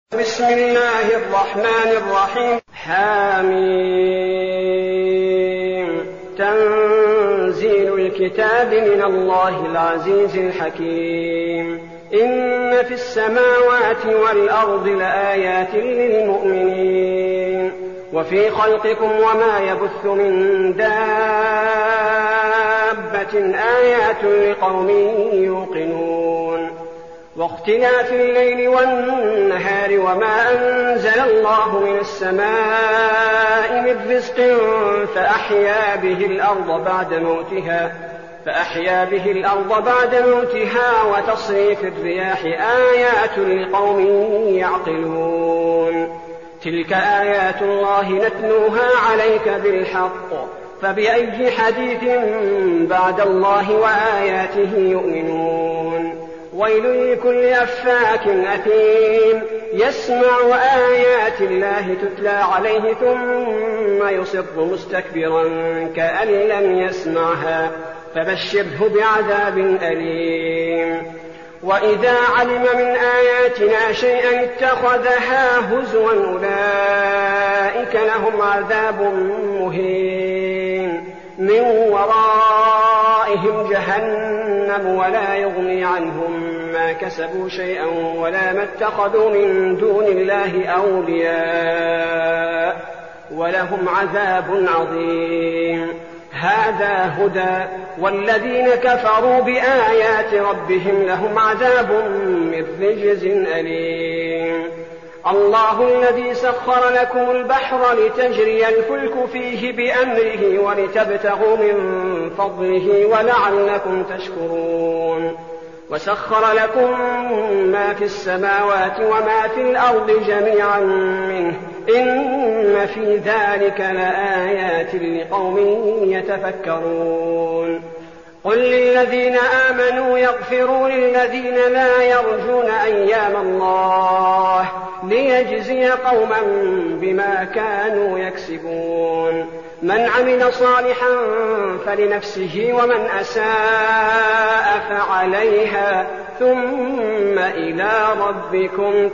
بسم الله الرحمن الرحيم. حميم. تنزيل الكتاب من الله العزيز الحكيم. إن في السماوات والأرض لآيات للمؤمنين وفي خلقكم وما يبث من دابة آيات لقوم يوقنون. واختلاف الليل والنهار وما أنزل الله من السماء من رزق فأحيا به الأرض بعد موتها وتصريف الرياح آيات لقوم يعقلون. تلك آيات الله نتلوها عليك بالحق فبأي حديث بعد الله وآياته يؤمنون. ويل لكل أفاك أثيم يسمع آيات الله تتلى عليه ثم يصر مستكبرا كأن لم يسمعها فبشره بعذاب أليم. وإذا علم من آياتنا شيئا اتخذها هزوا أولئك لهم عذاب مهين من ورائهم جهنم ولا يغني عنهم ما كسبوا شيئا ولا ما اتخذوا من دون الله أولياء ولهم عذاب عظيم. هذا هدى والذين كفروا بآيات ربهم لهم عذاب من رجز أليم. الله الذي سخر لكم البحر لتجري الفلك فيه بأمره ولتبتغوا من فضله ولعلكم تشكرون. وسخر لكم ما في السماوات وما في الأرض جميعا منه إن في ذلك لآيات لقوم يتفكرون. قل للذين آمنوا يغفروا للذين لا يرجون أيام الله ليجزي قوما بما كانوا يكسبون. من عمل صالحا فلنفسه ومن أساء فعليها ثم إلى ربكم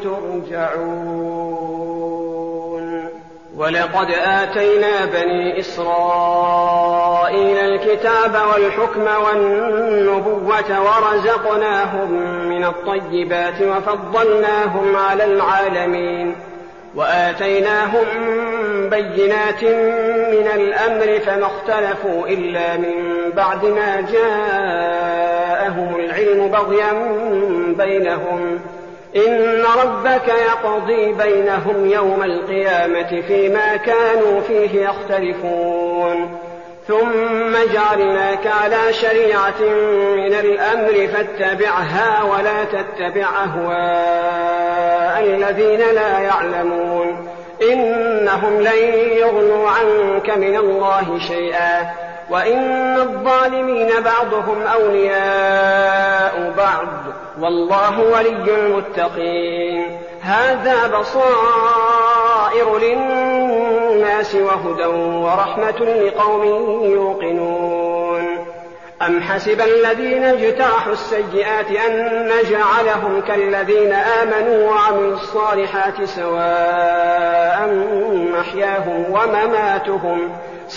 ترجعون. ولقد آتينا بني إسرائيل الكتاب والحكم والنبوة ورزقناهم من الطيبات وفضلناهم على العالمين وآتيناهم بينات من الأمر فما اختلفوا إلا من بعد ما جاءهم العلم بغيا بينهم. إن ربك يقضي بينهم يوم القيامة فيما كانوا فيه يختلفون. ثم جعلناك على شريعة من الأمر فاتبعها ولا تتبع أهواء الذين لا يعلمون إنهم لن يغنوا عنك من الله شيئا وإن الظالمين بعضهم أولياء بعض والله ولي المتقين. هذا بصائر للناس وهدى ورحمة لقوم يوقنون. أم حسب الذين اجترحوا السيئات أن نجعلهم كالذين آمنوا وعملوا الصالحات سواء محياهم ومماتهم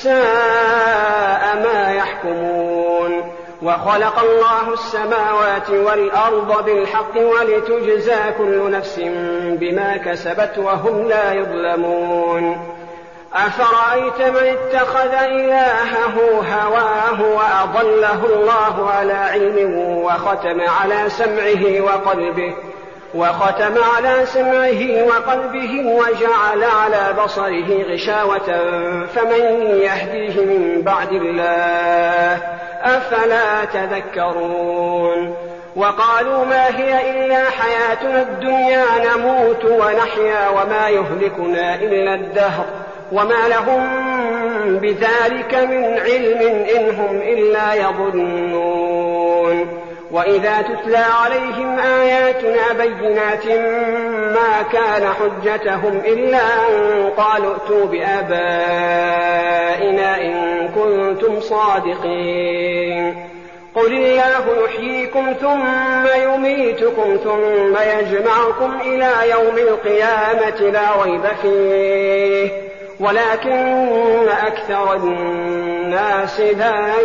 ساء ما يحكمون. وخلق الله السماوات والأرض بالحق ولتجزى كل نفس بما كسبت وهم لا يظلمون. أفرأيت من اتخذ إلهه هواه وأضله الله على علم وختم على سمعه وقلبه وجعل على بصره غشاوة فمن يهديه من بعد الله أفلا تذكرون. وقالوا ما هي إلا حياتنا الدنيا نموت ونحيا وما يهلكنا إلا الدهر وما لهم بذلك من علم إن هم إلا يظنون. وإذا تتلى عليهم آياتنا بينات ما كان حجتهم إلا أن قالوا ائتوا بآبائنا إن كنتم صادقين. قل قل الله يحييكم ثم يميتكم ثم يجمعكم إلى يوم القيامة لا ريب فيه ولكن أكثر الناس لا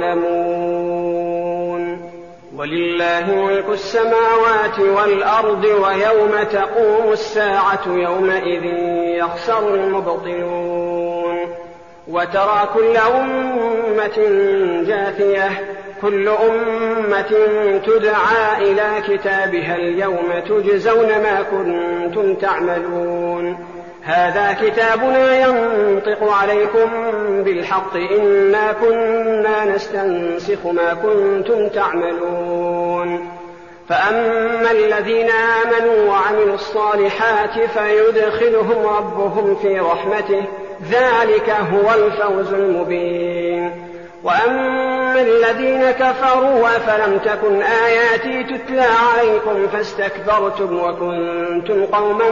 يعلمون. ولله ملك السماوات والأرض ويوم تقوم الساعة يومئذ يخسر المبطلون. وترى كل أمة جاثية كل أمة تدعى إلى كتابها اليوم تجزون ما كنتم تعملون. هذا كتابنا ينطق عليكم بالحق إنا كنا نستنسخ ما كنتم تعملون. فأما الذين آمنوا وعملوا الصالحات فيدخلهم ربهم في رحمته ذلك هو الفوز المبين. وأما الذين كفروا أفلم تكن آياتي تتلى عليكم فاستكبرتم وكنتم قوما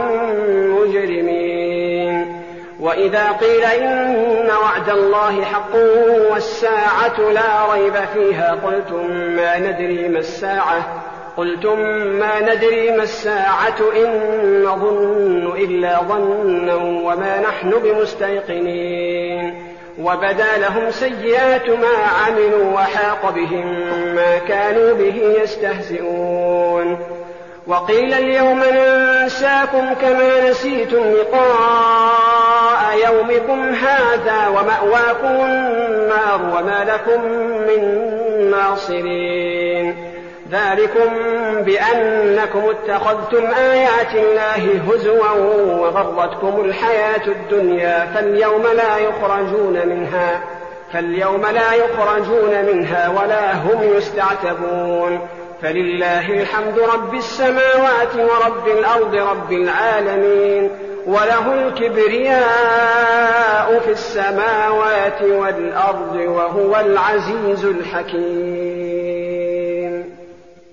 مجرمين. وإذا قيل إن وعد الله حق والساعة لا ريب فيها قلتم ما ندري ما الساعة إن نظن إلا ظنا وما نحن بمستيقنين. وبدا لهم سيئات ما عملوا وحاق بهم ما كانوا به يستهزئون. وقيل اليوم ننساكم كما نسيتم لقاء يومكم هذا ومأواكم النار وما لكم من ناصرين. ذلكم بأنكم اتخذتم آيات الله هزوا وغرتكم الحياة الدنيا فاليوم لا يخرجون منها ولا هم يستعتبون. فلله الحمد رب السماوات ورب الأرض رب العالمين وله الكبرياء في السماوات والأرض وهو العزيز الحكيم.